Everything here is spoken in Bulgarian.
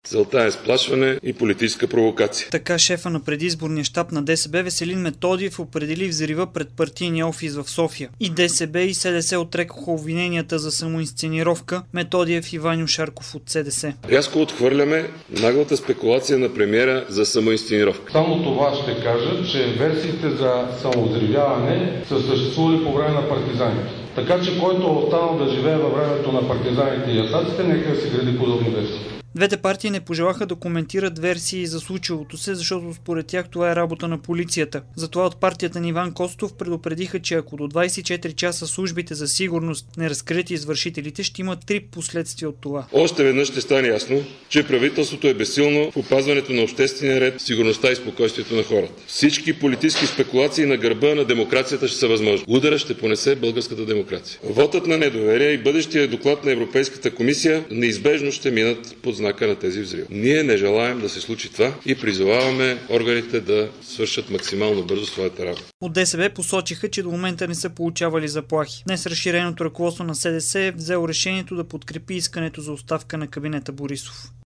Целта е сплашване и политическа провокация. Така шефа на предизборния щаб на ДСБ Веселин Методиев определи взрива пред партийния офис в София. И ДСБ и СДС отрекоха обвиненията за самоинсценировка. Методиев и Ваньо Шарков от СДС. Рязко отхвърляме наглата спекулация на премиера за самоинсценировка. Само това ще кажа, че версиите за самовзривяване са съществували по време на партизаните. Така че който е останал да живее във времето на партизаните и ясаците, нека да се гради подобни версии. Двете партии не пожелаха да коментират версии за случилото се, защото според тях това е работа на полицията. Затова от партията на Иван Костов предупредиха, че ако до 24 часа службите за сигурност не разкрият извършителите, ще има 3 последствия от това. Още веднъж ще стане ясно, че правителството е безсилно в опазването на обществения ред, сигурността и спокойствието на хората. Всички политически спекулации на гърба на демокрацията ще са възможни. Удара ще понесе българската демокрация. Вотът на недоверие и бъдещия доклад на Европейската комисия неизбежно ще минат под знака на тези взриви. Ние не желаем да се случи това и призоваваме органите да свършат максимално бързо своята работа. От ДСБ посочиха, че до момента не са получавали заплахи. Днес разширеното ръководство на СДС е взело решението да подкрепи искането за оставка на кабинета Борисов.